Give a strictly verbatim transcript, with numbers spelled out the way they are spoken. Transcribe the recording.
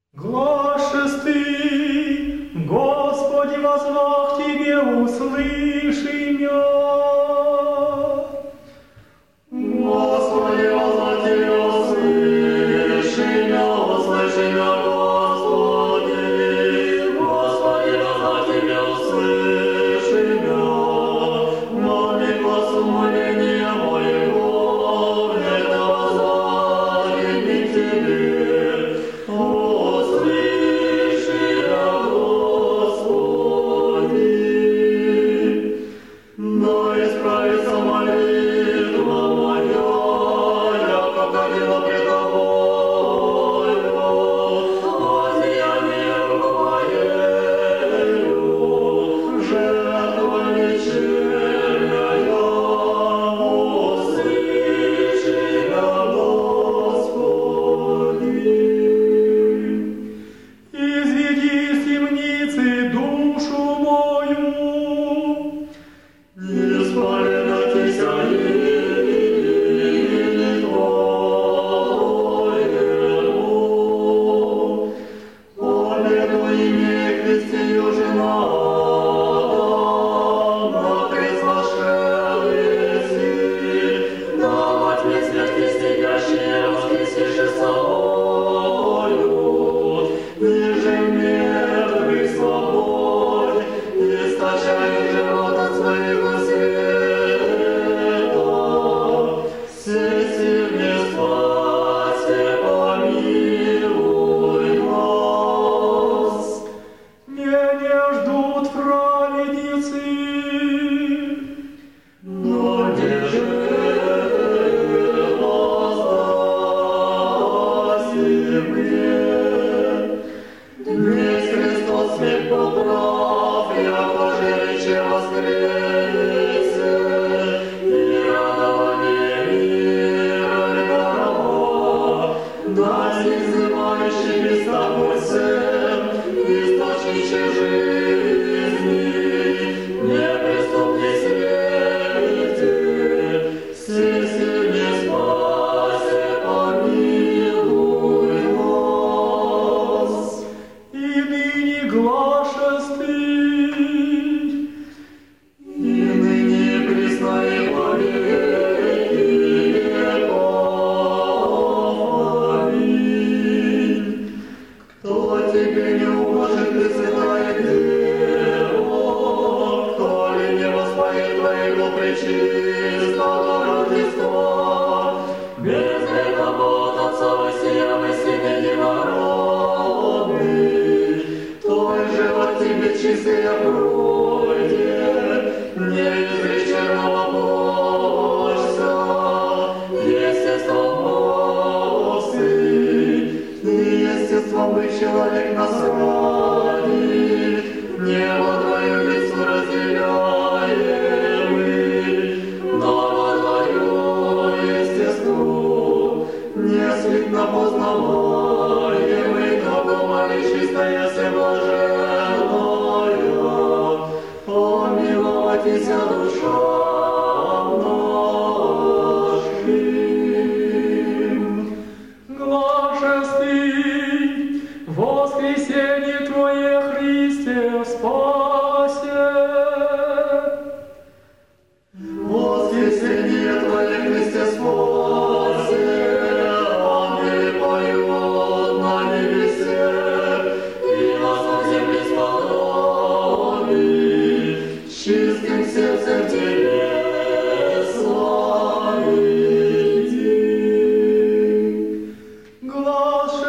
Глашестый, Господи, возвах Тебе, услыши меня. Господи, возвах Тебе, услыши меня, услыши меня, Господи. Господи, возвах Тебе, услыши меня. Молви глаз умоления моего, это воззвание к Тебе. Человек нас родит, небо Твое лицо разделяемый, но Твое естество не слитно познаваемый, но думали чистая всеблаженная, помиловатися душам нашим. Глашестый, воскресение Твое, Христе, спасе. Воскресение Твое, Христе, спасе. Ангелы поют на небесе, и нас на земле сподоби, чистым сердцем Тебе славить. Глаз